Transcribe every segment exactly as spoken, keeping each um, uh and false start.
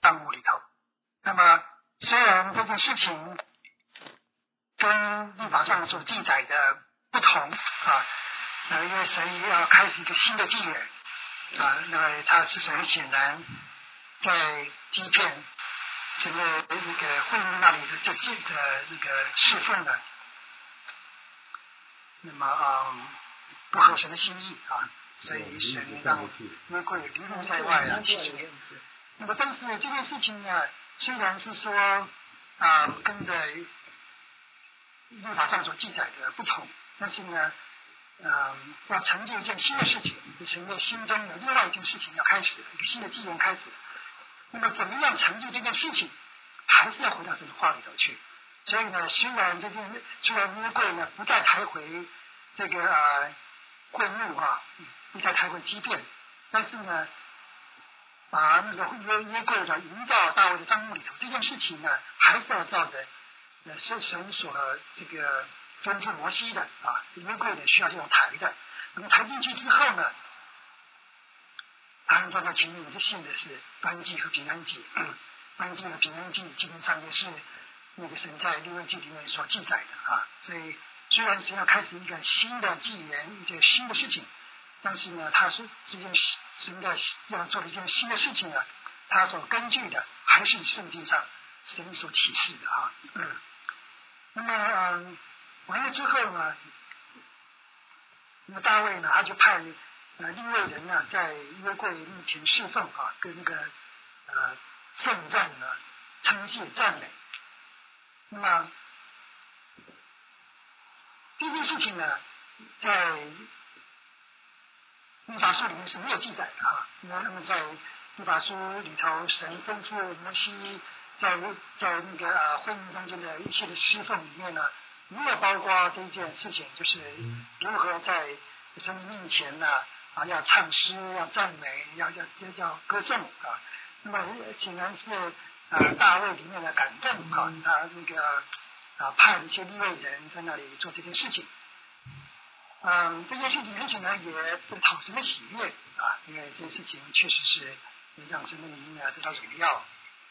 账目里头。那么虽然这件事情跟律法上所记载的不同啊，呃，因为神要开始一个新的纪元啊，那么他是很显然在欺骗整个那个会幕那里的这这的那个侍奉的，那么啊、嗯、不合神的心意啊，所以神让约柜离路在外啊七十年。那么但是这件事情呢，虽然是说啊、呃、跟着律法上所记载的不同，但是呢，嗯、呃，要成就一件新的事情，神的心中有另外一件事情要开始，一个新的纪元开始。那么怎么样成就这件事情，还是要回到神的话里头去。所以呢，虽然这件虽然约柜呢不再抬回这个呃会幕啊，不再抬回畸变，但是呢，把那个约约柜的引到大卫的帐幕里头，这件事情呢，还是要照着呃是神所这个吩咐摩西的啊，约柜的需要用抬的。那么抬进去之后呢，按照这情形，这信的是燔祭和平安祭，燔祭和平安祭基本上也是那个神在利未记里面所记载的啊。所以虽然神要开始一个新的纪元，一件新的事情，但是呢，他是这件神的要做的一件新的事情呢，他所根据的还是圣经上神所启示的啊。嗯，那么嗯，完了之后呢，那么大卫呢，他就派呃利未人呢，在约柜面前侍奉啊，跟那个呃颂赞呢、称谢、赞美。那么这件事情呢，在律法书里面是没有记载的啊。那么在律法书里头，神吩咐摩西在在那个呃会幕中间的一切的侍奉里面呢，没有包括这一件事情，就是如何在神面前呢啊要唱诗、要赞美、要要要要歌颂啊。那么显然是啊大卫里面的感动啊，他那个啊派一些利未人在那里做这件事情。嗯，这件事情很显然也讨神的喜悦啊，因为这件事情确实是让神的名啊得到荣耀。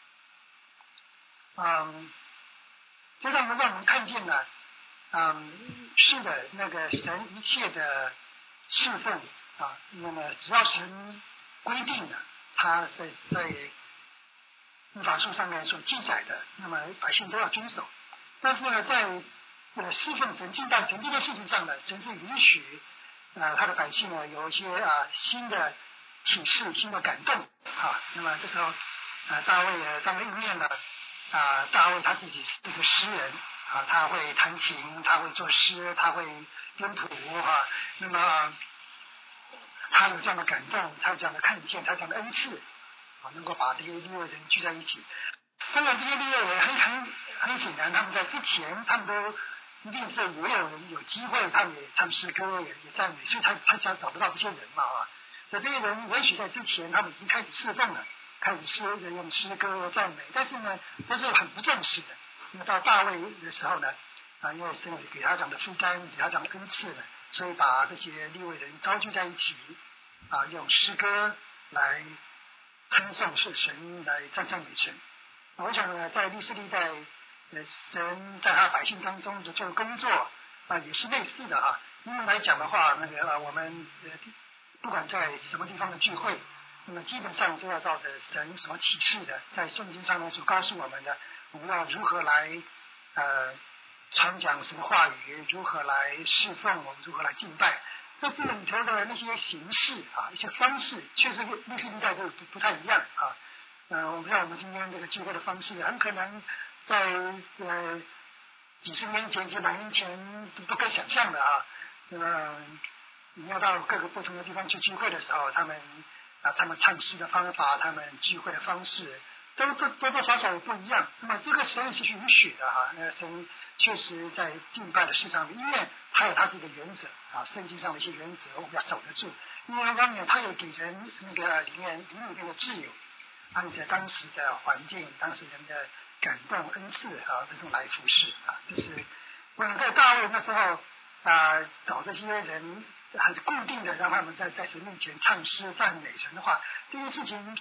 嗯，这让我让我们看见了，嗯，是的，那个神一切的侍奉啊，那么只要神规定的，他在在律法书上面所记载的，那么百姓都要遵守。但是呢，在呃侍奉神、敬拜神这件事情上呢，神是允许呃他的百姓呢有一些啊新的启示、新的感动啊。那么这时候呃大卫呃当然念了啊，大卫他自己是个诗人啊，他会弹琴，他会作诗，他会编谱啊。那么他有这样的感动，他有这样的看见，他有这样的恩赐啊，能够把这些利未人聚在一起。当然，这些利未人很很很显然，他们在之前，他们都一定是也有人有机会，他们也唱诗歌，也也赞美，所以他他想找不到这些人嘛啊。所以这些人也许在之前，他们已经开始侍奉了，开始诗用诗歌赞美，但是呢，都是很不正式的。那么到大卫的时候呢，啊，因为神给他这样的负担，给他这样的恩赐呢，所以把这些利未人召集在一起，啊，用诗歌来称颂是神，来赞赞美神。我想呢，在历史历代，呃，神在他百姓当中的做工作啊，也是类似的啊。因为来讲的话，那个、啊、我们呃，不管在什么地方的聚会，那么基本上都要照着神所启示的，在圣经上面所告诉我们的，我们要如何来呃传讲神话语，如何来侍奉，我们如何来敬拜。但是里头的那些形式啊，一些方式，确实跟历史历代都不不太一样啊。呃，我们知道我们今天这个聚会的方式，很可能在呃几十年前、几百年前都不可想象的啊。那么你要到各个不同的地方去聚会的时候，他们啊，他们唱诗的方法，他们聚会的方式，都都多多少少也不一样。那么这个神是允许的哈、啊，那神确实在敬拜的事上，因为他有他自己的原则啊，圣经上的一些原则我们要守得住。另外一方面，他也给人那个里面灵里面的自由。按照当时的环境、当时人的感动、恩赐啊，这种来服侍啊，就是我们在大卫那时候啊，找这些人很固定的让他们在在神面前唱诗赞美神的话，这件事情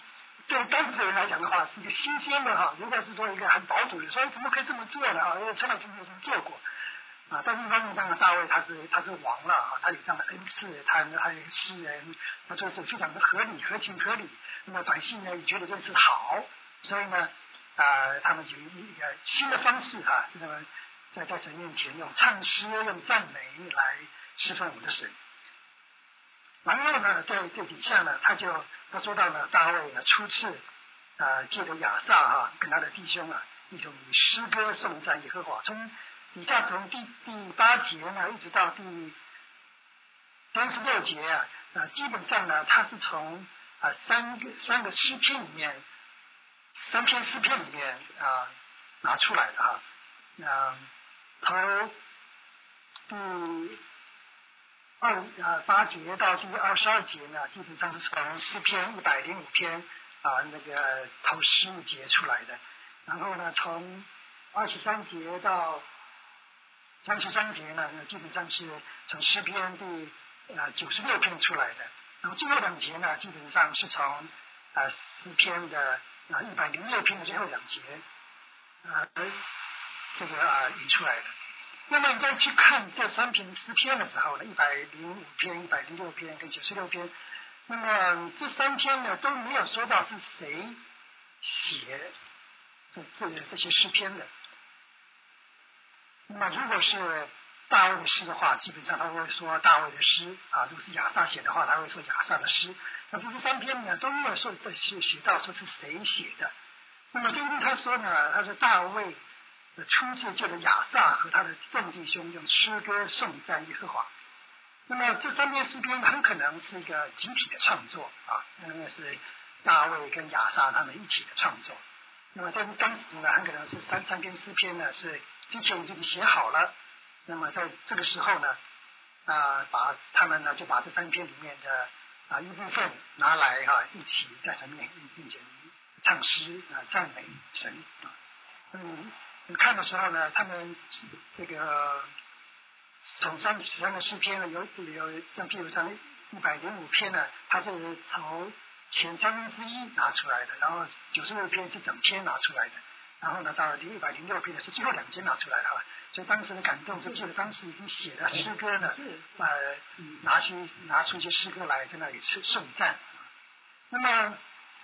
对当时人来讲的话是一个新鲜的哈，如果是说一个很保守的，说怎么可以这么做呢啊？因为从来就没有这么做过啊。但是一方面，当然大卫他是他是王了啊，他有这样的恩赐，他他有诗人，他做事非常的合理、合情合理。那么百姓呢也觉得这是好，所以呢啊、呃，他们就以一个新的方式啊，那么在在神面前用唱诗、用赞美来侍奉我们的神。然后呢，在这底下呢，他就他说到呢，大卫呢初次呃借着亚萨哈、啊、跟他的弟兄啊一种以诗歌颂赞耶和华，从底下从第第八节呢一直到第三十六节啊，呃基本上呢他是从啊、呃、三个三个诗篇里面三篇诗篇里面啊、呃、拿出来的啊，那头第二呃八节到第二十二节呢，基本上是从诗篇一百零五篇啊、呃、那个头十五节出来的，然后呢从二十三节到三十三节呢，基本上是从诗篇第呃九十六篇出来的，然后最后两节呢，基本上是从呃诗篇的啊一百零六篇的最后两节啊、呃、这个啊、呃、引出来的。那么你再去看这三篇诗篇的时候呢，一百零五篇、一百零六篇跟九十六篇，那么这三篇呢都没有说到是谁写这这这些诗篇的。那么如果是大卫的诗的话，基本上他会说大卫的诗啊；如果是亚萨写的话，他会说亚萨的诗。那这三篇呢都没有说写写到说是谁写的。那么根据他说呢，他说大卫初次借着亚萨和他的众弟兄用诗歌颂赞耶和华。那么这三篇诗篇很可能是一个集体的创作啊，那么是大卫跟亚萨他们一起的创作。那么但是当时呢，很可能是三三篇诗篇呢是之前就写好了，那么在这个时候呢啊，把他们呢就把这三篇里面的啊一部分拿来哈、啊、一起在神面面前唱诗啊赞美神啊。嗯，你看的时候呢，他们这个从三十三个诗篇呢，有有像譬如像一百零五篇呢，它是从前三分之一拿出来的，然后九十六篇是整篇拿出来的，然后呢到了第一百零六篇呢是最后两节拿出来的哈。所以当时的感动就记得当时已经写的诗歌呢，呃拿些拿出一些诗歌来在那里是颂赞。那么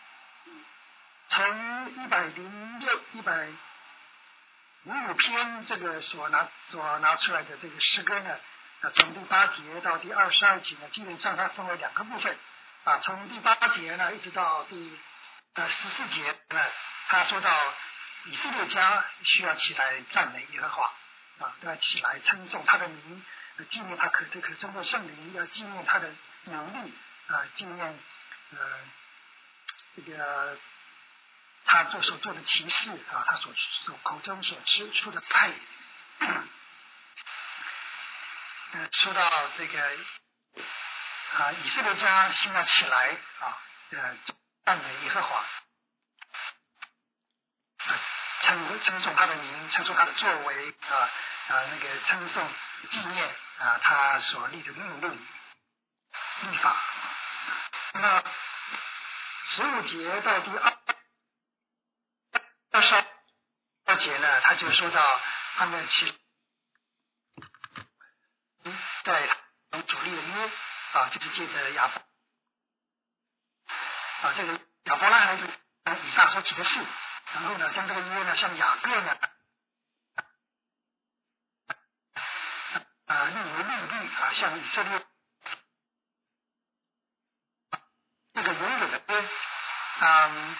从一百零六一百零五篇这个所拿所拿出来的这个诗歌呢，啊，从第八节到第二十二节呢，基本上它分为两个部分啊。从第八节呢一直到第呃十四节呢，他说到以色列家需要起来赞美耶和华啊，都要起来称颂他的名，纪念他可可称的圣灵，要纪念他的能力啊，纪念呃这个。他做所做的奇事啊，他所所口中所吃出的派，呃，说到这个啊，以色列家先要起来啊，呃，赞美耶和华，啊，称称颂他的名，称颂他的作为啊啊，那个称颂纪念啊，他所立的命令律法。那么十五节到第二。二十二节呢，他就说到他们其在主力的约啊，就是借着亚伯啊，这个亚伯拉罕是以撒所起的事，然后呢，将这个约呢，向雅各呢啊立为律律啊，向以色列这个永远的约，嗯。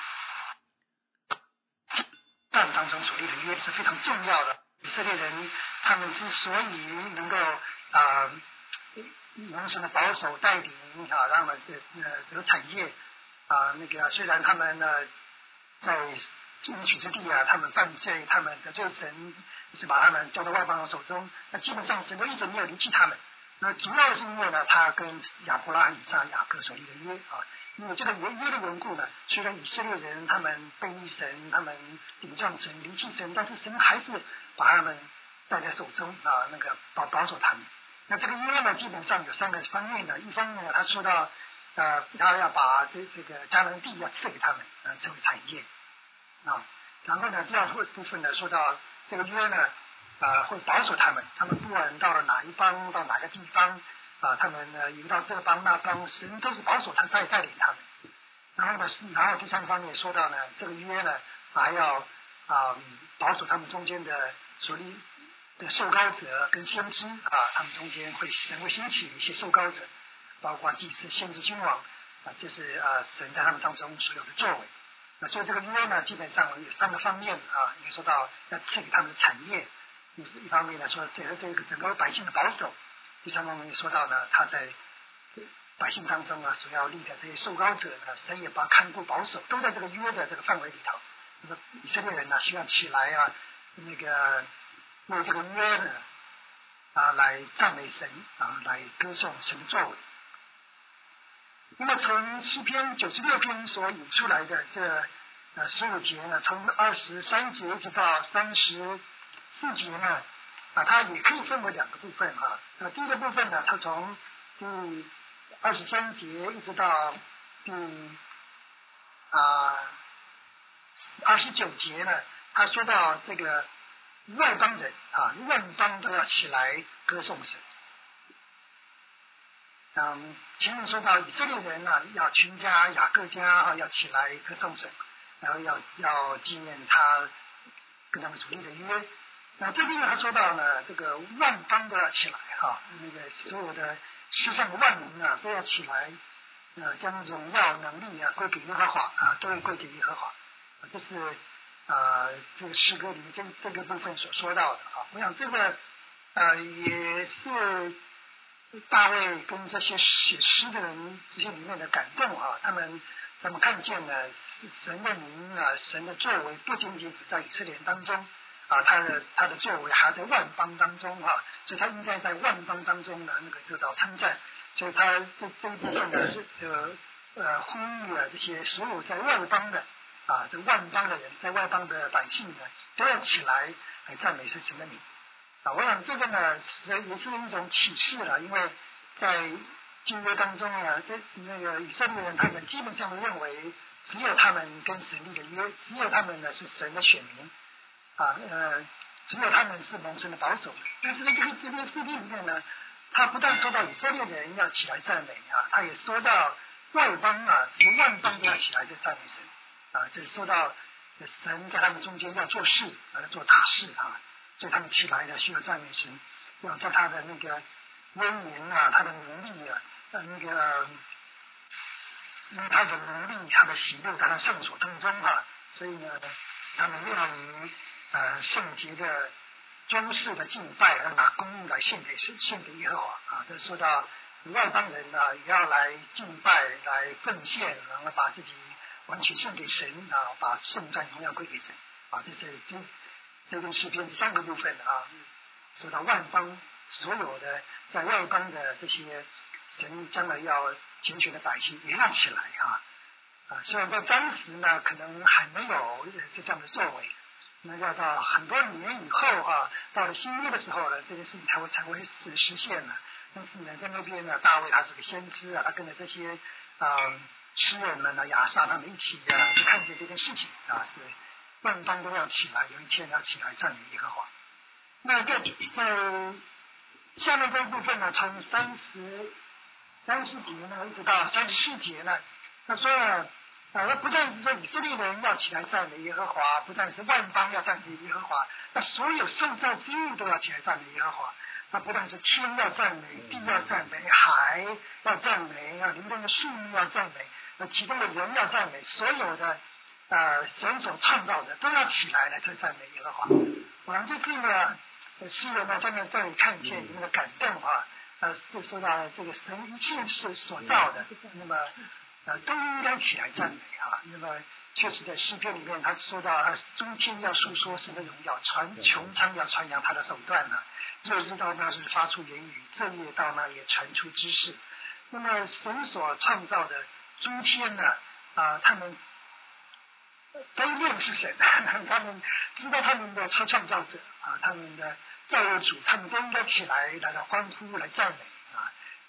战当中所立的约是非常重要的。以色列人他们之所以能够啊蒙神的保守带领啊，让了这呃这个产业啊那个虽然他们呢在应许之地啊，他们犯罪，他们得罪神，是把他们交到外邦人手中，那基本上神都一直没有离弃他们。那主要是因为呢，他跟亚伯拉罕、以撒、雅各所立的约啊。因为这个约约的缘故呢，虽然以色列人他们背逆神，他们顶撞神、离弃神，但是神还是把他们带在手中啊，那个保保守他们。那这个约呢，基本上有三个方面的。一方面呢，他说到呃，他要把这这个迦南地要赐给他们，呃，作为产业啊。然后呢，第二部分呢，说到这个约呢，呃，会保守他们，他们不管到了哪一邦，到哪个地方啊，他们呢游到这邦那邦，神都是保守他带带领他们。然后呢，然后第三方面说到呢，这个约呢还要啊、嗯、保守他们中间的所立的受膏者跟先知啊，他们中间会神会兴起一些受膏者，包括祭司、先知、君王啊，这是啊神在他们当中所有的作为。那所以这个约呢，基本上有三个方面啊，也说到要赐给他们的产业，一一方面呢说这个这个整个百姓的保守，第三方面说到呢他在百姓当中啊所要立的这些受膏者呢，神也把看顾保守，都在这个约的这个范围里头。那么以色列人呢，需要起来啊，那个为这个约呢啊来赞美神啊，来歌颂神的作为。那么从诗篇九十六篇所引出来的这呃十五节呢，从二十三节一直到三十四节呢，啊，它也可以分为两个部分哈。那第一个部分呢，它从第二十三节一直到第啊二十九节呢，他说到这个外邦人啊，万邦都要起来歌颂神。嗯，前面说到以色列人啊，要全家雅各家啊要起来歌颂神，然后要要纪念他跟他们所立的约。那这边他说到呢，这个万邦都要起来哈、啊，那个所有的世上的万民啊都要起来，呃，将荣耀能力啊归给耶和华啊，都会归给耶和华。啊、这是啊、呃、这个诗歌里面这这个部分所说到的啊。我想这个呃也是大卫跟这些写诗的人这些里面的感动啊，他们他们看见了神的名啊，神的作为不仅仅只在以色列当中啊，他的他的作为还在万邦当中啊，所以他应该在万邦当中呢那个得到称赞，所以他这这一部分呢是这呃呼吁了这些所有在外邦的啊这万邦的人，在外邦的百姓呢都要起来来赞美神的名。啊，我想这个呢，也是一种启示了，因为在旧约当中啊，这那个以色列人他们基本上认为，只有他们跟神立的约，只有他们呢是神的选民，啊呃，只有他们是蒙神的保守。但是在这个这个诗篇里面呢，他不但说到以色列人要起来赞美啊，他也说到外邦啊，是万邦都要起来在赞美神啊，就是说到神在他们中间要做事，要做大事啊。所以他们起来的需要赞美神，要在他的那个威名啊，他的能力啊，呃那个因为他的能力，他的喜乐，他的圣所当中啊，所以呢，他们要以呃圣洁的装饰的敬拜，而拿公物来献给献给耶和华啊。这说到外邦人呢、啊，也要来敬拜，来奉献，然后把自己完全献给神啊，把圣赞荣耀归给神啊。这是这。这个诗篇第三个部分啊，说到万邦所有的在外邦的这些神将来要拣选的百姓也要起来啊啊！虽然在当时呢，可能还没有这样的作为，那要到很多年以后啊，到了新约的时候呢，这件事情才会才会实实现了。但是呢，在那边呢，大卫他是个先知啊，他跟着这些啊诗人们呢、亚萨他们一起啊，就看见这件事情啊是。万邦都要起来，有一天要起来赞美耶和华。那在在下面这一部分呢，从三十三十节呢，一直到三十四节呢，他说啊，那不但是说以色列人要起来赞美耶和华，不但是万邦要赞美耶和华，那所有受造之物都要起来赞美耶和华。那不但是天要赞美，地要赞美，海要赞美，啊，林中的树木要赞美，那其中的人要赞美，所有的。呃，神所创造的都要起来来去赞美耶和华。我们这是呢，诗人呢在那这里看见那个感动啊，呃，是说到这个神一切是所造的，那么呃都应该起来赞美啊。那么确实在诗篇里面，他说到他中天要述说神的荣耀，传穹苍要传扬他的手段呢，日日到那是发出言语，正夜到那也传出知识。那么神所创造的诸天呢，啊、呃，他们。都认识神，他们知道他们的创造者啊，他们的造物主，他们都应该起来来来欢呼来赞美啊！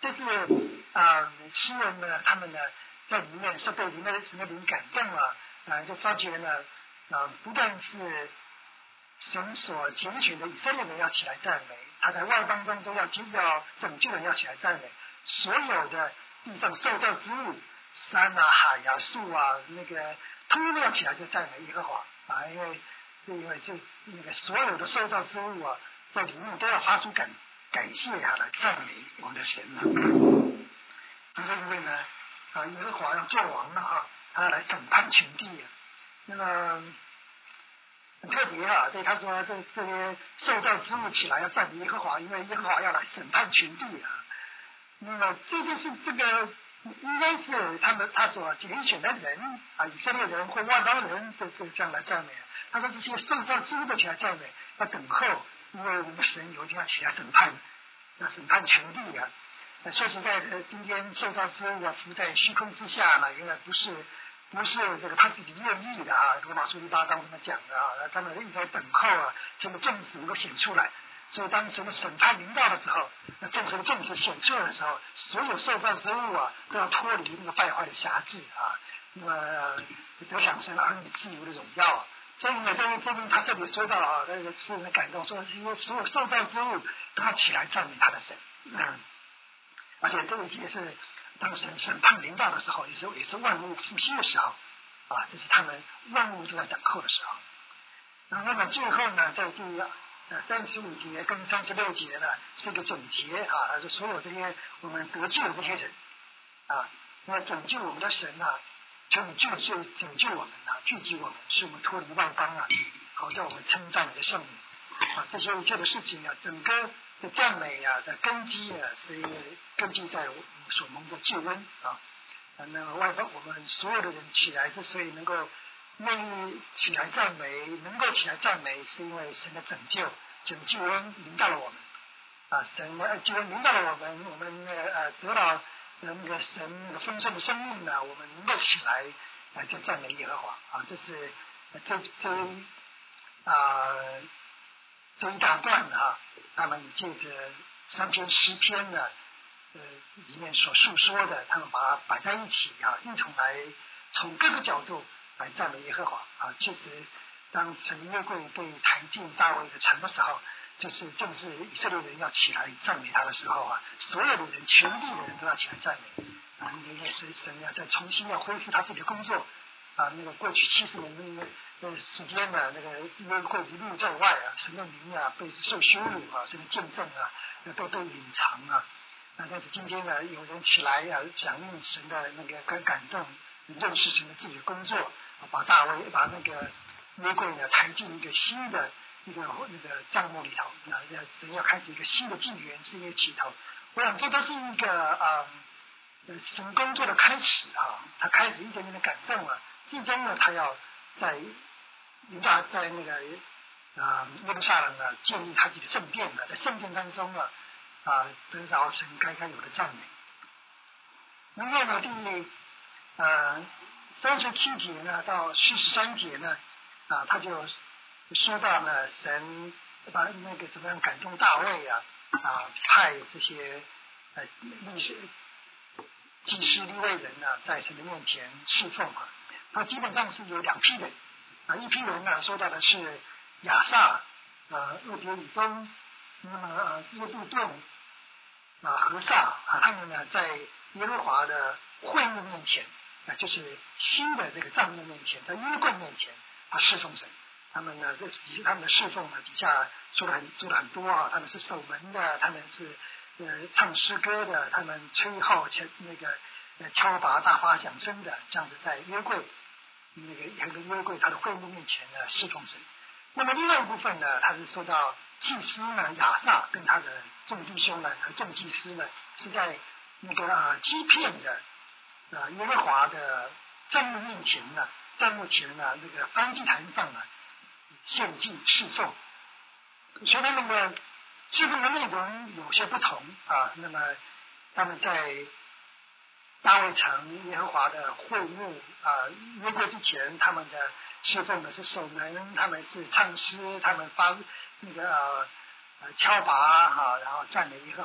这是啊，诗人呢，他们呢在里面是被里面的什么灵感动了啊，就发觉呢啊，不但是神所拣选的以色列人要起来赞美，他在外邦当中要要拯救人要起来赞美，所有的地上受造之物，山啊、海啊、树啊，那个通通要起来就赞美耶和华啊，因为因为这那个所有的受造之物啊，在里面都要发出感感谢啊，来赞美我们的神啊。他说因为呢啊，耶和华要做王了啊，他要来审判全地啊。那么很特别啊，对他说这这些受造之物起来要赞美耶和华，因为耶和华要来审判全地啊。那么这就是这个应该是他们他所拣选的人啊，以色列人或外邦人这这这样来赞美。他说这些受造之物都起来赞美，要等候，因为我们神有一天要起来审判，要审判全地啊。说实在的，今天受造之物啊浮在虚空之下呢，原来不是不是这个他自己愿意的啊。罗马书第八章这么讲的啊，他们一直在等候啊，神的种子能够显出来。所以当神的审判临到的时候，那众神的种子显出来的时候，所有受造之物啊都要脱离那个败坏的辖制啊，那么得享神儿女自由的荣耀啊。所以呢，在这边他这里说到啊，那个诗人的感动，说这些所有受造之物都要起来赞美他的神。嗯，而且这一节是当神审判临到的时候，也是也是万物复兴的时候啊，这是他们万物都在等候的时候。那么最后呢，在第呃三十五节跟三十六节呢是一个总结啊，是所有这些我们得救的这些人啊，那拯救我们的神啊，求你救救拯救我们啊，聚集我们，使我们脱离万邦啊，好叫我们称赞你的圣名啊，这些一切的事情啊，整个的赞美啊的根基啊，是根基在我们所蒙的救恩啊。那么外邦我们所有的人起来之所以能够愿意起来赞美，能够起来赞美，是因为神的拯救，拯救恩临到了我们啊，神的救恩临到了我们，我们呃得到那个神那个丰盛的生命呢，我们能够起来来就赞美耶和华啊，这是这这啊这一大段啊，他们借着三篇诗篇呢，呃里面所述说的，他们把它摆在一起啊，一同来从各个角度来赞美耶和华啊。其实当神约柜被抬进大卫的城的时候，就是正是以色列人要起来赞美他的时候啊，所有的人，全地的人都要起来赞美啊，因为神神要再重新要恢复他自己的工作啊。那个过去七十年的那个呃时间呢，那个约柜一路在外啊，神的名啊被受羞辱啊，神的见证啊都被隐藏啊。那但是今天呢，有人起来啊，响应神的那个感感动，认识神的自己的工作，把大卫把那个约柜呢抬进一个新的一个那个帐幕里头，那神要开始一个新的纪元，是一个起头。我想这都是一个啊、呃，神工作的开始啊，他开始一点点的感动啊，最终呢，他要在犹大在那个啊耶路撒冷呢建立他自己的圣殿呢，在圣殿当中啊。啊，得着神该该有的赞美。然后呢，第呃三十七节呢到四十三节呢，啊，他就说到呢，神把那个怎么样感动大卫啊，啊，派这些呃历史祭司利未人呢，在神的面前侍奉啊。他基本上是有两批人啊，一批人呢，说到的是亚萨呃厄别以东，那么呃耶杜顿。啊，和萨啊，他们呢在耶和华的会幕面前，啊，就是新的这个帐幕面前，在约柜面前，他侍奉神。他们呢，这底下他们的侍奉呢，底下说的很说的很多啊，他们是守门的，他们是呃唱诗歌的，他们吹号敲那个呃敲拔大发响声的，这样子在约柜那个那个约柜他的会幕面前呢侍奉神。那么另外一部分呢，他是说到祭司呢亚萨跟他的众弟兄呢和众祭司呢是在那个啊基遍的啊耶和华的帐幕面前呢，帐幕前呢这个燔祭坛上呢献祭侍奉，所以他们的侍奉的内容有些不同啊。那么他们在大卫城耶和华的会幕啊约柜之前，他们的侍奉的是守门，他们是唱诗，他们发那个呃敲拔哈、啊，然后赞美耶和华。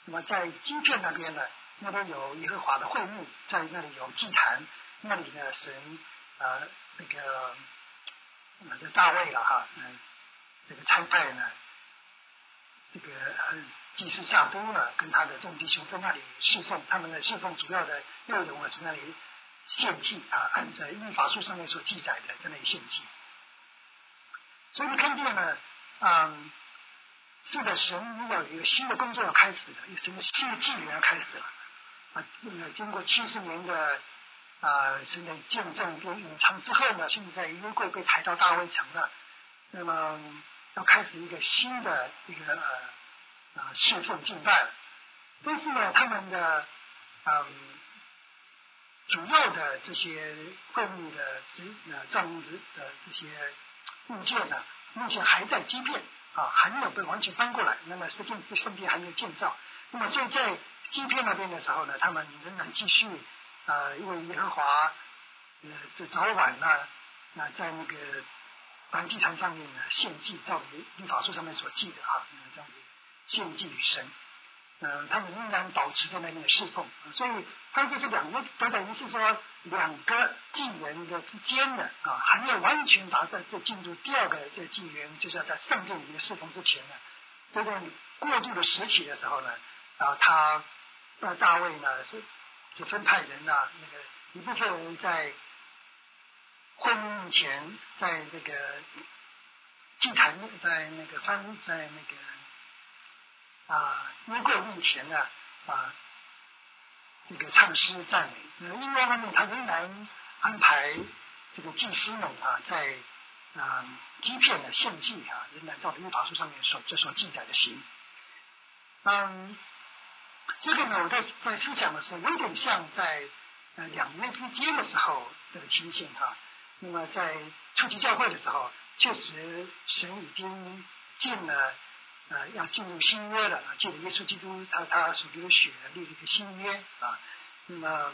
那么在基片那边呢，那边有耶和华的会幕，在那里有祭坛，那里呢神呃那个那个大卫了哈，嗯、呃，这个差派呢，这个呃祭司撒都呢，跟他的众弟兄在那里侍奉，他们的侍奉主要的内容啊是那里献祭啊，按照律法书上面所记载的在那里献祭。所以你看见呢，嗯，是的，神要有一个新的工作要开始的，有什么新的纪元要开始了啊？那么经过七十年的啊神的见证跟隐藏之后呢，现在约柜被抬到大卫城了，那么要开始一个新的一个呃啊侍奉敬拜了。但是呢，他们的嗯主要的这些会幕的呃账目的这些物件呢，目前还在基片啊，还没有被完全搬过来。那么圣殿圣殿还没有建造。那么所以在基片那边的时候呢，他们仍然继续呃，因为耶和华呃这早晚呢，那、呃、在那个燔祭坛上面呢献祭，照律法书上面所记的啊，这样子献祭于神。嗯、呃，他们仍然保持在那边的侍奉，呃、所以他们这两个等等于是说两个纪元的之间的啊，还没有完全达到这进入第二个这纪元，就是要在圣殿里面侍奉之前呢，这段过渡的时期的时候呢，啊，他呃大卫呢是就分派人呢、啊，那个一部分人在会幕前，在那个祭坛，在那个翻，在那个。啊，约柜面前呢，啊，这个唱诗赞美。那另外方面，他仍然安排这个祭司们啊，在啊基片的献祭啊，仍然照律法书上面所就所记载的行。嗯，这个呢，我在在思想的时候，有点像在呃两约之间的时候这个情形哈。那么在初期教会的时候，确实神已经建了。呃，要进入新约了，借着耶稣基督他他所流的血立了一个新约啊。那么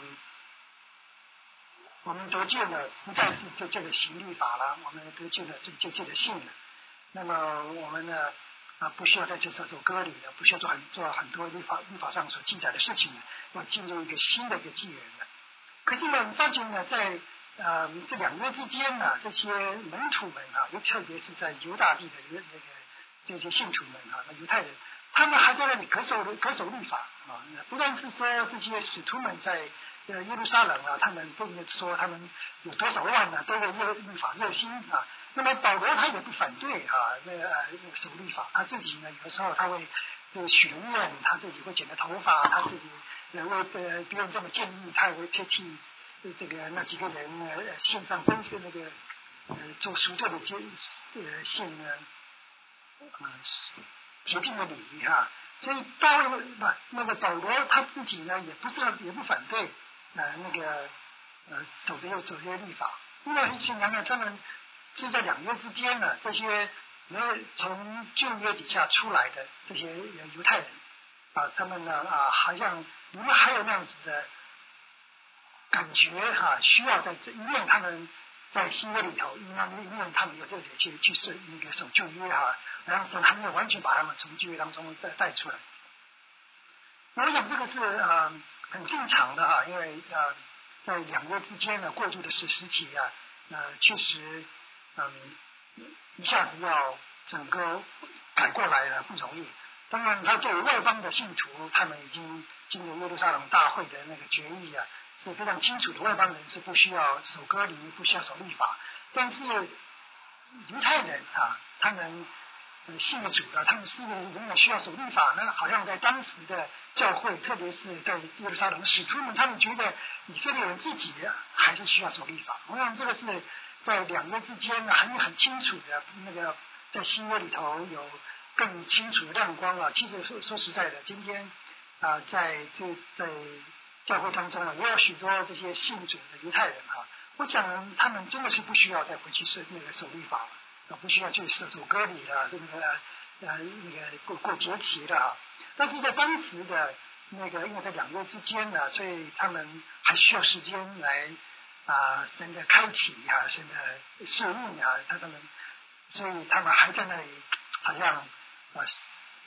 我们得救了，不再是这这个行律法了，我们得救了，这就借着信了。那么我们呢啊，不需要再接受做割礼了，不需要做很做很多律法律法上所记载的事情了，要进入一个新的一个纪元了。可是呢，发觉呢，在呃这两约之间呢，这些门徒们啊，又特别是在犹大地的那个。这些信徒们啊，那犹太人，他们还在那里恪守恪守律法啊。不但是说这些使徒们在呃耶路撒冷啊，他们不能说他们有多少万呢、啊，都为耶律法热心啊。那么保罗他也不反对啊，那呃守律法，他自己呢有的时候他会这个许龙愿，他自己会剪个头发，他自己呃为呃别人这么建议，他也会贴替这个那几个人呃献上分是那个呃做赎罪的接呃献呢。嗯，洁净的礼仪哈，所以大卫不那个保罗他自己呢也不是也不反对呃那个呃走这些走这些律法，因为显然呢他们是在两约之间呢，这些没有从旧约底下出来的这些犹太人啊，他们呢啊好像你们还有那样子的感觉哈、啊，需要在这一面他们。在新约里头，因为因为他们有这个去去守那个守旧约哈、啊，然后神还没有完全把他们从旧约当中带带出来。那我想这个是呃很正常的啊，因为呃在两约之间呢过渡的时时期啊，呃确实嗯一下子要整个改过来了不容易。当然，他作为外邦的信徒，他们已经经过耶路撒冷大会的那个决议啊。是非常清楚的，外邦人是不需要守割礼，不需要守律法，但是犹太人啊，他们呃信了主的，他们是仍然需要守律法呢。好像在当时的教会，特别是在耶路撒冷使徒们，他们觉得以色列人自己还是需要守律法。我想这个是在两约之间呢，还有很清楚的那个在新约里头有更清楚的亮光啊。其实说说实在的，今天啊、呃，在就在。教会当中啊，也有许多这些信主的犹太人啊，我讲他们真的是不需要再回去守那个守律法了，不需要去守守割礼了，这个呃那个过过节期的啊。但是在当时的那个，因为在两约之间呢，所以他们还需要时间来啊神的开启啊，神的赦命啊，他们，所以他们还在那里好像啊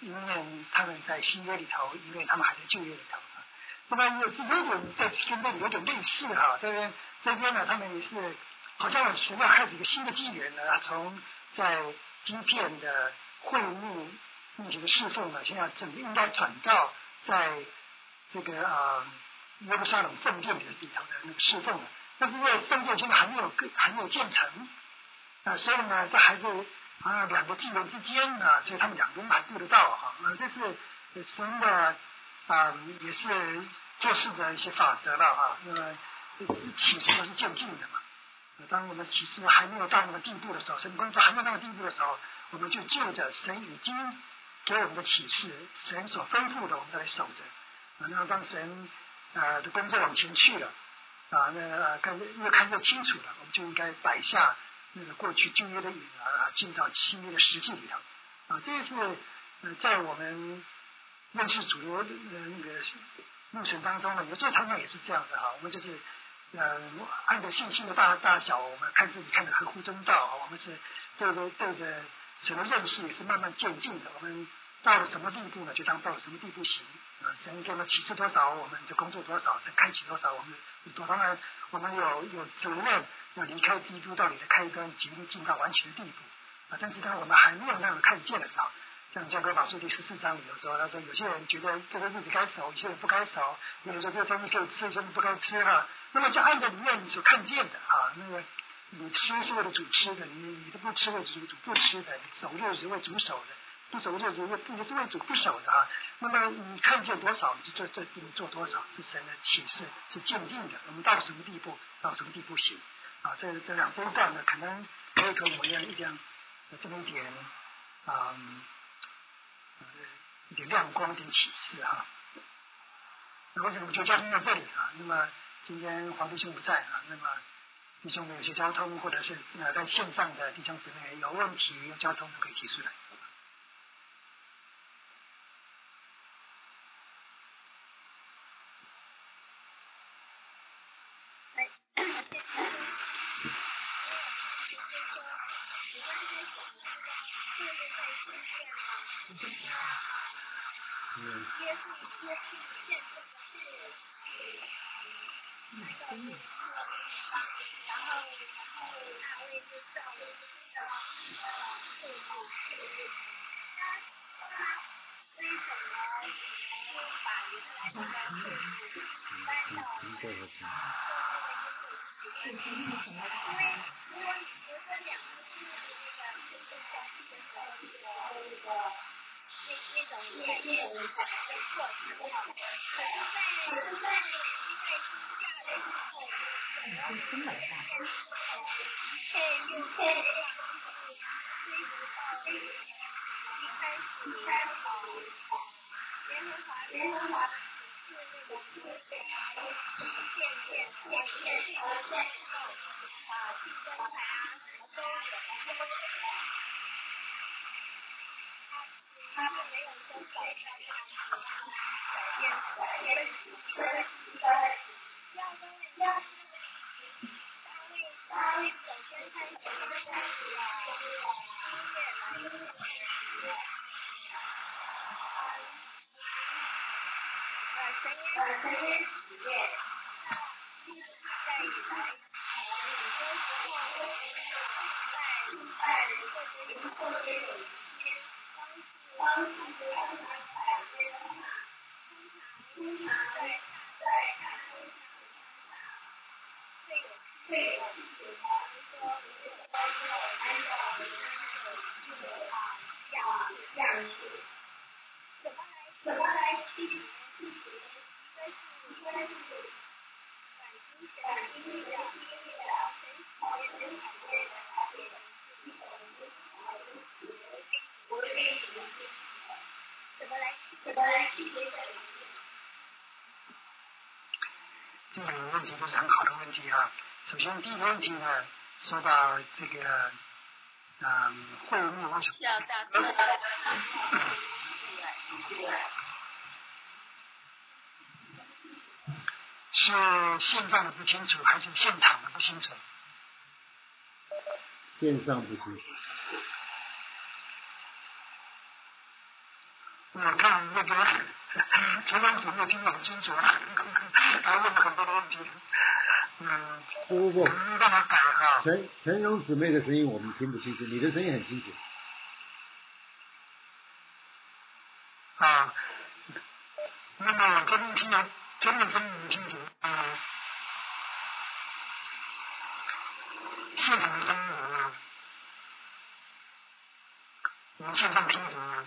一面他们在新约里头，一面他们还在旧约里头。那么有有点在跟这里有点类似哈，这边这边呢，他们也是好像神要开始一个新的纪元呢，从在基遍的会幕目前的侍奉呢，现在整应该转到在这个啊耶路撒冷圣殿里头的那个侍奉了。但是因为圣殿现在还没有还没有建成啊，所以呢，这还是啊两个纪元之间呢，所以他们两个人还对得到哈。那这是神的啊，也是做事的一些法则了哈。那么启示都是渐进的嘛。当我们启示还没有到那个地步的时候，神工作还没有到那个地步的时候，我们就就着神已经给我们的启示，神所吩咐的，我们再来守着。啊，那当神呃的工作往前去了，啊，那呃看越看越清楚了，我们就应该摆下那个过去旧约的影啊，进到新约的实际里头。啊，这也是呃在我们认识主的呃那个牧神当中呢，有时候常常也是这样子哈，我们就是。呃，按照信心的大大小，我们看自己看得合乎中道，我们是对着对着神的认识也是慢慢渐进的。我们到了什么地步呢？就当到了什么地步行啊？神给我们启示多少，我们就工作多少；神开启多少，我们多当然我们有有责任要离开基督道理的开端，极力进到完全的地步啊。但是当我们还没有那样看见的时候，像《教科法书》第十四章里有说，他说有些人觉得这个日子该守，有些人不该守，有人说这个东西可以吃，有些人不该吃哈。那么就按照里面你所看见的啊，那个你吃是为了主吃的，你你都不吃为了主主不吃的，你守日是为主守的，不守日是为不是为主不守的啊。那么你看见多少，你就这这你做多少，是神的启示，是渐进的。我们到什么地步，到什么地步行啊？这这两分段呢，可能可以跟我们一样一样有这么一点啊、嗯，一点亮光，一点启示哈。那么我们就交通到这里啊。那么今天黄弟兄不在啊，那么弟兄们有些交通或者是呃在线上的弟兄姊妹有问题有交通都可以提出来。嗯。这个问题都是很好的问题啊。首先第一个问题呢，说到这个嗯会幕为什么是线上的不清楚，还是现场的不清楚？ 线上不清楚。 我看那个陈长姊妹听得很清楚，还问了很多的问题。嗯， 不不不， 嗯，让他改哈。 陈陈荣姊妹的声音我们听不清楚，你的声音很清楚。 啊，那么我这边听得真的声音很清楚，嗯，现场的声音有吗？你们现场听什么？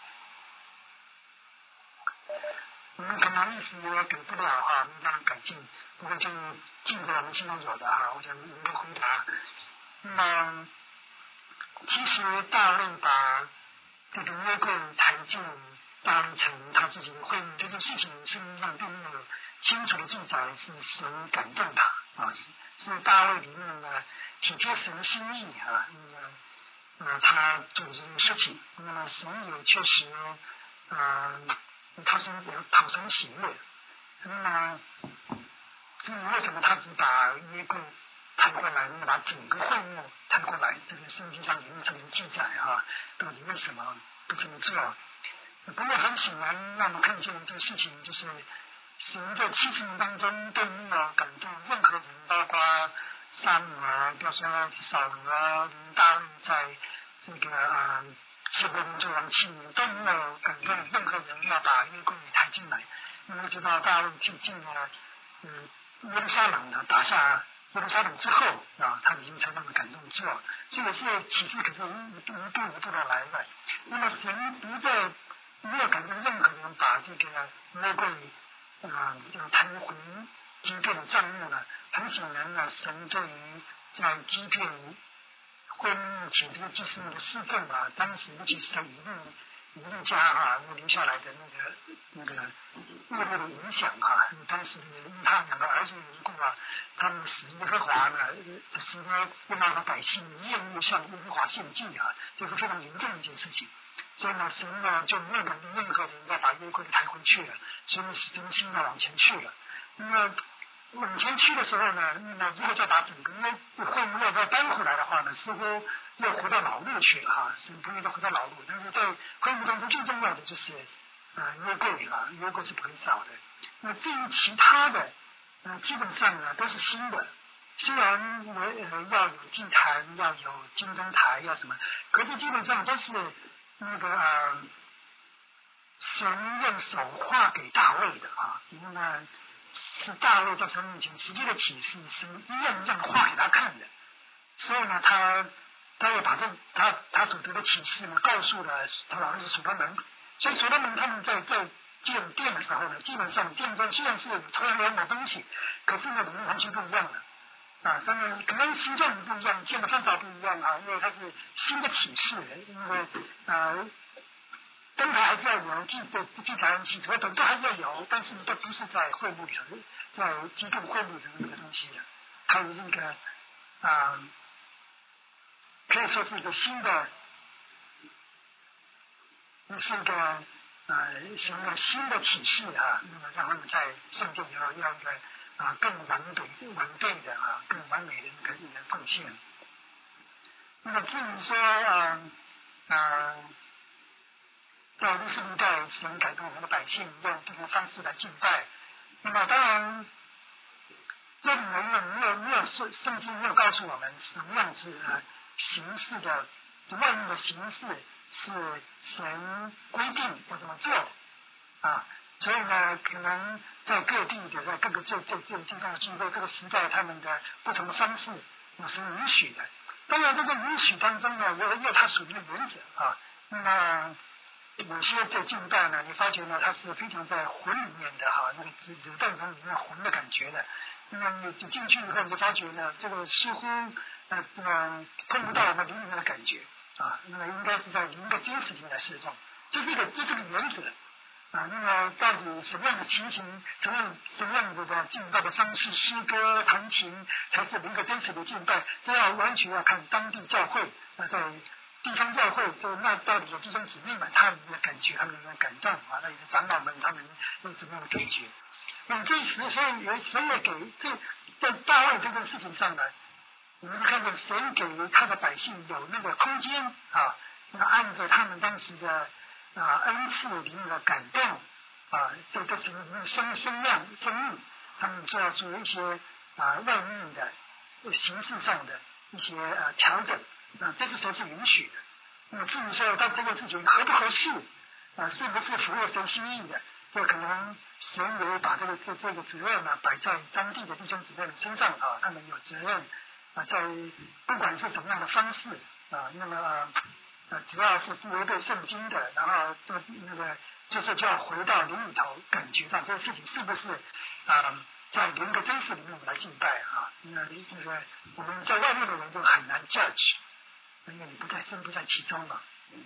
我们可能意思也给不了哈，没办法改进，不过就尽着我们现在有的哈，我想能够回答。那么，其实大卫把这个约柜抬进大卫城他自己的会议这件事情，圣经上并没有清楚的记载是神感动他啊，是是大卫里面呢体贴神心意啊，那么呃他做这件事情，那么神也确实呃。他是有讨神喜悦，那么至于为什么他只把约柜抬过来，那么把整个会幕抬过来，这个圣经上也没什么记载哈，到底为什么不这么做？不过很显然，让我们看见这个事情，就是神在七十年当中都没有感动任何人，包括撒母耳，比如说扫罗啊、林大卫在这个啊。呃是我们做王妻都没有感动任何人要把约柜抬进来，因为知道大卫进进了嗯耶路撒冷的打下耶路撒冷之后啊，他已经才那么感动做，这个是启示可是一步一步一步的来的。那么神不再没有感动任何人把这个约柜啊这个抬回基遍的账目呢，很显然呢，神对于在基遍会幕请这个祭司的侍奉啊，当时尤其是在一路一路家啊，留下来的那个那个恶劣的影响啊，因为当时因他两个儿子的缘故啊，他们使耶和华呢，使呢让那个百姓厌恶向耶和华献祭啊，这是非常严重的一件事情。所以呢，神呢就没有感动任何人再把约柜抬回去了，所以使真心的往前去了。那么往前去的时候呢，那如果再把整个会幕要再搬回来的话呢，似乎又回到老路去了哈，是不会再回到老路。但是在会幕当中最重要的就是啊约柜了，约柜是不会少的。那至于其他的，呃基本上呢都是新的，虽然我呃要有祭坛，要有金灯台，要什么，可是基本上都是那个呃神用手画给大卫的啊，因为呢。是大卫在神面前直接的启示，是一样一样画给他看的，所以呢，他他也把这他他所得的启示呢，告诉了他儿子所罗门，所以所罗门他们在在建殿的时候呢，基本上殿中虽然是有同样的东西，可是呢，里面完全不一样了啊，当然可能形状不一样，建的方法不一样啊，因为它是新的启示，因为呃。灯台还是要有，祭的祭坛、洗头等都还是要有，但是都不是在会幕里头，在基督会幕里头那个东西的，还有这个啊、呃，可以说是一个新的，是一个呃，什么新的启示啊，那么让他们在圣殿里头要一个啊更完备、完备的啊更完美的一个一个奉献。那么至于说啊啊。呃在历史历代，神感动我们的百姓用不同的方式来敬拜。那么当然，这里面呢没有没有圣圣经没有告诉我们什么样子的形式的外面的形式是神规定要怎么做啊。所以呢，可能在各地的在各个这这这地方的聚会，各个时代他们的不同的方式也是允许的。当然，这个允许当中呢，有有它属于的原则啊。那么有些在敬拜呢，你发觉呢，它是非常在魂里面的哈，那个只只在从里面魂的感觉的。那么你进去以后，你就发觉呢，这个似乎呃呃碰不到那灵里面的感觉啊，那么应该是在灵的真实性来释放，这是一个这是个原则啊。那么到底什么样的情形，什么样什么样子的敬拜的方式，诗歌、弹琴才是灵的真实的敬拜，都要完全要看当地教会啊在。地方教会就那到底有弟兄姊妹们他们的感觉，他们的感动啊，那些长老们他们有怎么样的感觉？那么这时所以有神也给这在大卫这件事情上呢，我们看见神给他的百姓有那个空间啊，那按照他们当时的啊恩赐里面的感动啊，这这是声声量声音，他们做出一些啊外面的形式上的一些呃调整，啊这个时候是允许的。那么至于说到这个事情合不合适啊，是不是符合神心意的，这可能神为把这个这这个责任呢、啊、摆在当地的弟兄姊妹身上啊，他们有责任啊，在不管是什么样的方式啊，那么呃只要是不违背圣经的，然后都那个就是就要回到灵里头感觉到这个事情是不是啊在人格真实里面来敬拜啊，那那个我们在外面的人就很难 judge， 因为你不在身不在其中嘛。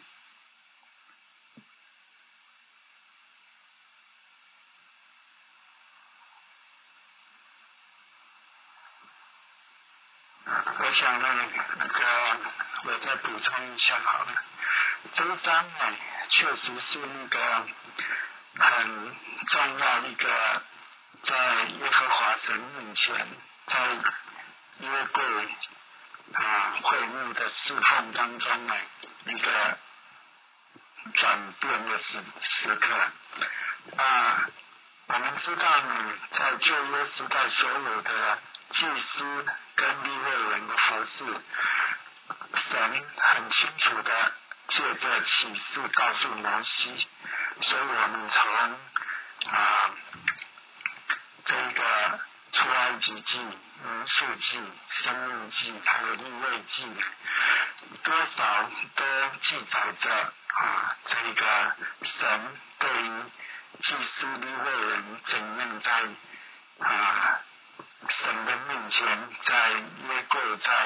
我想呢，那个我再补充一下好了。这一章呢，确实是那个很重要一个，在耶和华神面前，在约柜啊会幕的侍奉当中呢，一个转变的时时刻啊。我们知道呢，在旧约时代所有的祭司跟利未人的服事，神很清楚的借着启示告诉摩西，所以我们从啊这个出埃及记、民数记、申命记还有利未记，多少都记载着啊这个神对于祭司利未人怎样在啊神的面前，在约柜，在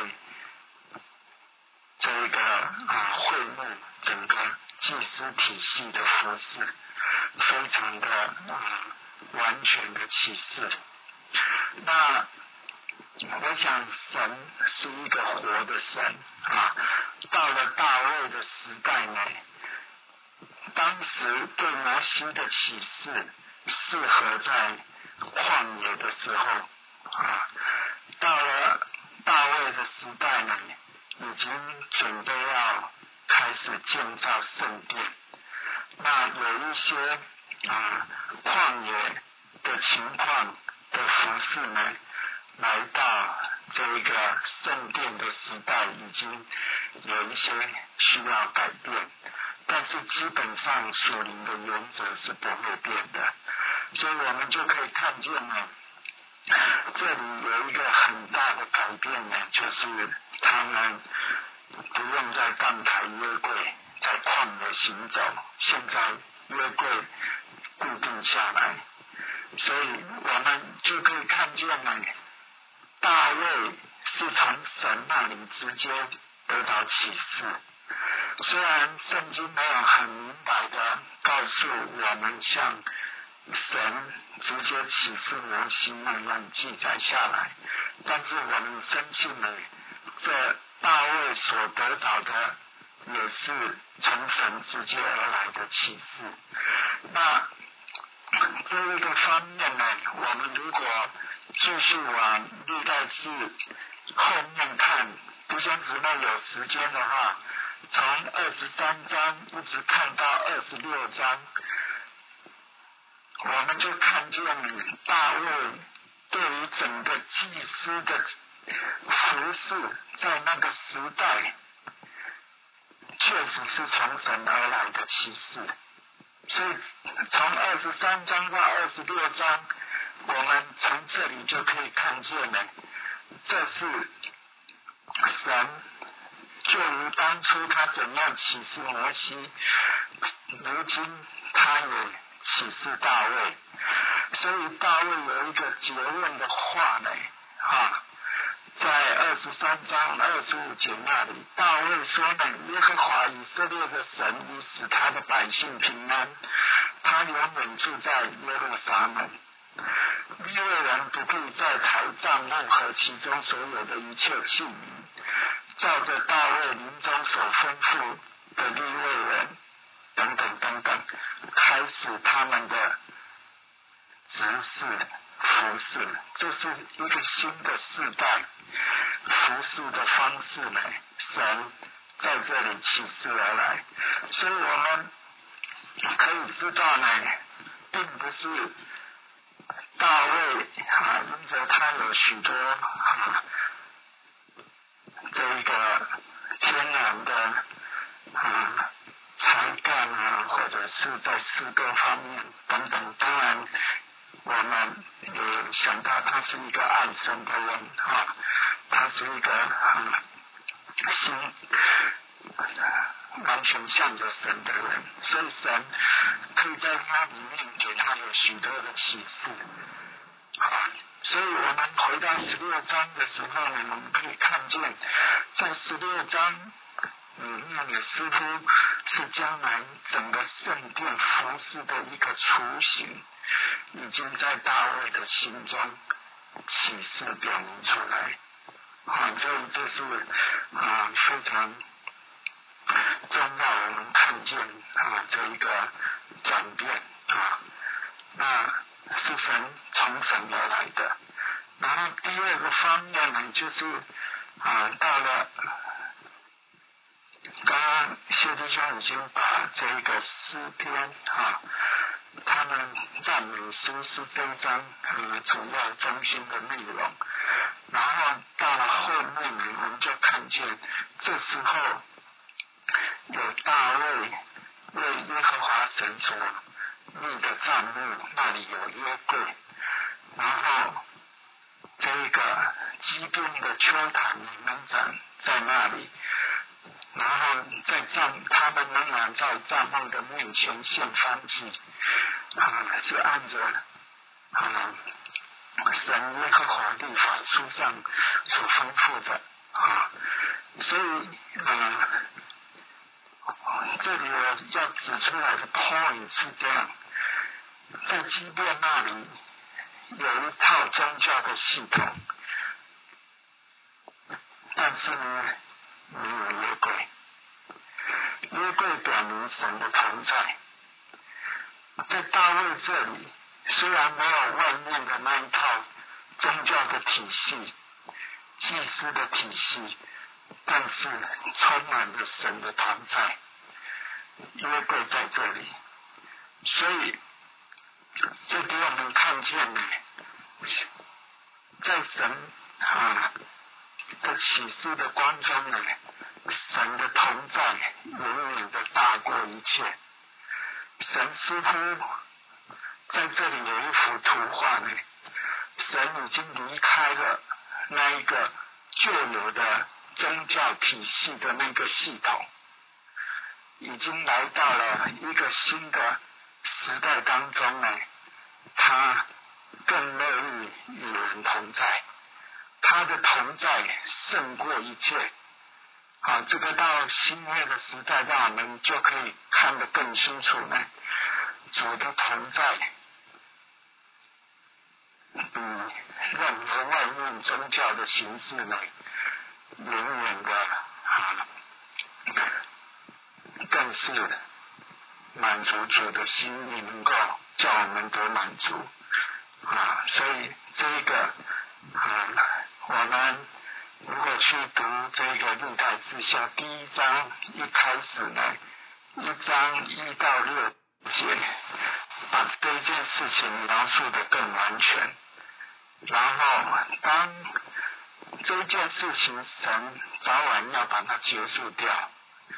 这个啊会幕整个祭司体系的服事，非常的啊完全的启示。那我想神是一个活的神啊，到了大卫的时代呢，当时对摩西的启示适合在旷野的时候啊，到了大卫的时代呢，已经准备要开始建造圣殿。那有一些啊旷野的情况的服事呢，来到这个圣殿的时代，已经有一些需要改变，但是基本上属灵的原则是不会变的。所以我们就可以看见呢，这里有一个很大的改变呢，就是他们不用再杠抬约柜在旷野行走，现在约柜固定下来，所以我们就可以看见呢，大卫是从神那里直接得到启示。虽然圣经没有很明白的告诉我们像神直接启示摩西那样记载下来，但是我们深信呢，这大卫所得到的也是从神直接而来的启示。那这一个方面呢，我们如果继续往历代志后面看，弟兄姊妹有时间的话，从二十三章一直看到二十六章，我们就看见大卫对于整个祭司的服事，在那个时代确实是从神而来的启示。所以从二十三章到二十六章，我们从这里就可以看见呢，这是神就如当初他怎样启示摩西，如今他也启示大卫。所以大卫有一个结论的话呢啊，在二十三章二十五节那里，大卫说呢，耶和华以色列的神已使他的百姓平安，他永远住在耶路撒冷。利未人不必再抬帐幕和其中所有的一切器皿，照着大卫临终所吩咐的利未人等等等等，开始他们的执事服事。这是一个新的世代服事的方式呢，神在这里启示而来。所以我们可以知道呢，并不是大卫啊，因着他有许多啊这个天然的啊才干啊，或者是在诗歌方面等等，当然我们也想到他是一个爱神的人啊，他是一个啊心完全向着神的人，所以神可以在他里面给他有许多的启示啊。所以我们回到十六章的时候呢，我们可以看见在十六章里面的似乎是将来整个圣殿服饰的一个雏形，已经在大卫的心中启示表明出来啊，所以这是啊非常重要，我们看见啊这一个转变啊，那是神从神而来的。然后第二个方面呢，就是啊到了刚刚谢弟兄已经把这一个诗篇啊，他们赞美诗是这章啊主要中心的内容。然后到了后面呢，我们就看见这时候有大卫为耶和华神所立的帐幕，那里有约柜，然后这个基遍的秋坛门长在那里，然后在帐他们仍然在帐幕的面前献燔祭啊，是按着啊神耶和华律法书上所吩咐的啊，所以啊这里我要指出来的 point 是这样，在基遍那里有一套宗教的系统，但是呢没有约柜，约柜表明神的同在。在大卫这里虽然没有外面的那一套宗教的体系、祭司的体系，但是充满了神的同在，约柜在这里，所以这给我们看见呢，在神啊的启示的光中呢，神的同在永远的大过一切。神似乎在这里有一幅图画呢，神已经离开了那一个旧有的宗教体系的那个系统，已经来到了一个新的时代当中呢，他更乐意与人同在，他的同在胜过一切。好，这个到新约的时代，让我们就可以看得更清楚呢。主的同在，比任何外面宗教的形式呢，远远的啊，更是满足主的心意，能够叫我们得满足啊。所以这一个啊，我们如果去读这个历代志下第一章一开始呢，一章一到六节，把这件事情描述得更完全。然后当这件事情神早晚要把它结束掉，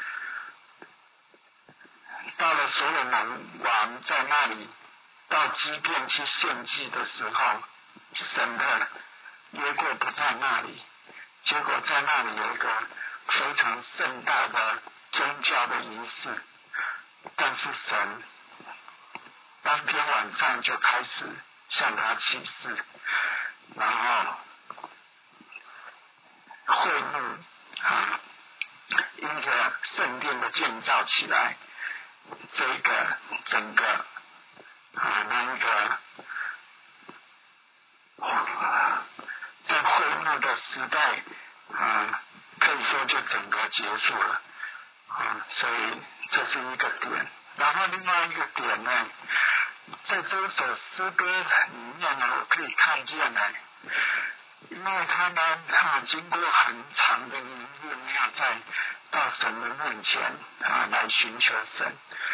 到了所罗门王在那里到基遍去献祭的时候，神的约柜不在那里，结果在那里有一个非常盛大的宗教的仪式，但是神当天晚上就开始向他启示，然后会幕啊，因着圣殿的建造起来，这个整个啊那一个在会幕的时代啊，可以说就整个结束了啊，所以这是一个点。然后另外一个点呢，在这首诗歌里面呢，我可以看见呢，因为他们啊经过很长的年日没有再到神的面前啊来寻求神，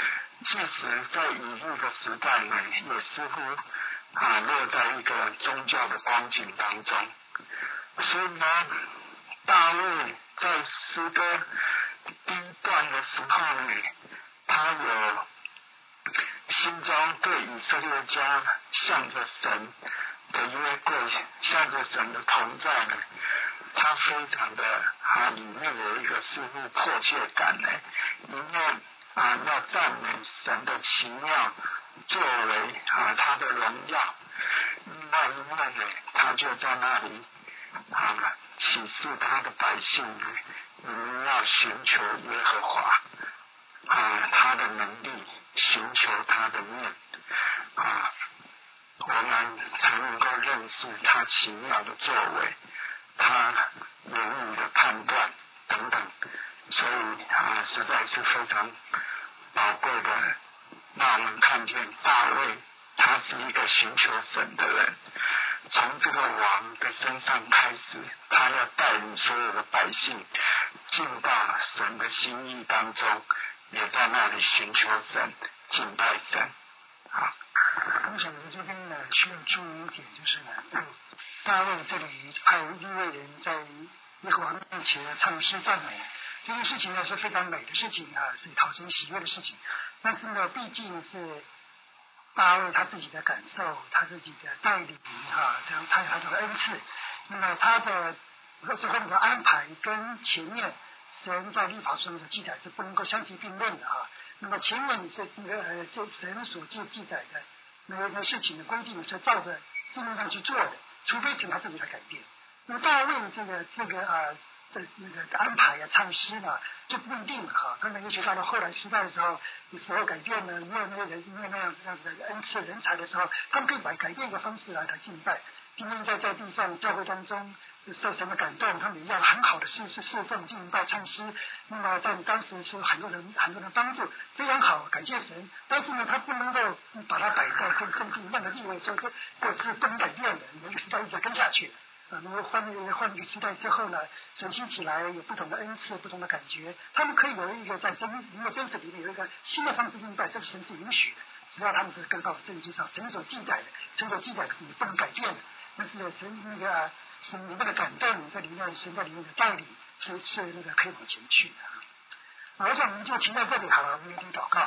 即使在以利的时代呢，也似乎啊落在一个宗教的光景当中。所以呢，大卫在诗歌第一段的时候呢，他有心中对以色列家向着神的约柜，向着神的同在呢，他非常的啊里面有一个似乎迫切感呢，里面啊要赞美神的奇妙作为啊他的荣耀。另外一面呢，他就在那里啊启示他的百姓呢，你们要寻求耶和华啊他的能力，寻求他的面啊，我们才能够认识他奇妙的作为，他言语的判断等等。所以啊实在是非常宝贵的，让我们看见大卫他是一个寻求神的人，从这个王的身上开始，他要带领所有的百姓进到神的心意当中，也在那里寻求神，敬拜神。好， 我想在这边呢，需要注意一点，就是呢，大卫这里派利未人在耶和华面前唱诗赞美，这件事情呢是非常美的事情啊，是讨神喜悦的事情。但是呢，毕竟是大卫他自己的感受，他自己的带领哈，这样他有他的恩赐，那么他的最后的安排跟前面神在律法书上的记载是不能够相提并论的哈。那么前面这那个呃这神所记记载的那个那事情的规定是照着字面上去做的，除非请他自己来改变。那么大卫这个这个啊这那个安排啊唱诗嘛就不一定了哈，他们也许到了后来时代的时候，时候改变了，因为那些人因为那样子这样子的恩赐人才的时候，他们可以改改变一个方式来来敬拜。今天在在地上教会当中受神的感动，他们也要很好的侍侍侍奉敬拜唱诗，那么在当时是很多人很多人帮助，非常好，感谢神。但是呢，他不能够把它摆在跟跟地一样的地位，说这这是不能改变的，每个时代一直跟下去。啊，那么换一个换一个时代之后呢，神兴起来有不同的恩赐，不同的感觉，他们可以有一个在真因为真实里面有一个新的方式敬拜，这是神是允许的，只要他们是跟到圣经上神所记载的，神所记载的是不能改变的。但是神那个神里面的感动，在里面神在里面的带领是是那个可以往前去的。啊，我想我们就停在这里好了，我们有点祷告。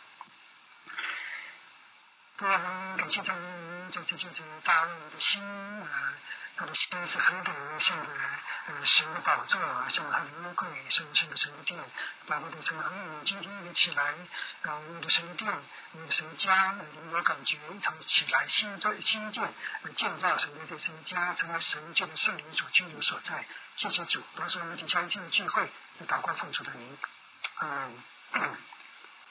我们感谢神，这这这这大卫的心啊，他的心是何等向着呃神的宝座，向着他的约柜，向着神的神殿，把我的神儿女今天也起来，啊，我们的神殿，我们的神家，你有感觉一同起来新造新建，呃建造神的这神家，成为神就的圣灵所居留所在。谢谢主，当时我们底下一天的聚会，祷告奉主的名，嗯。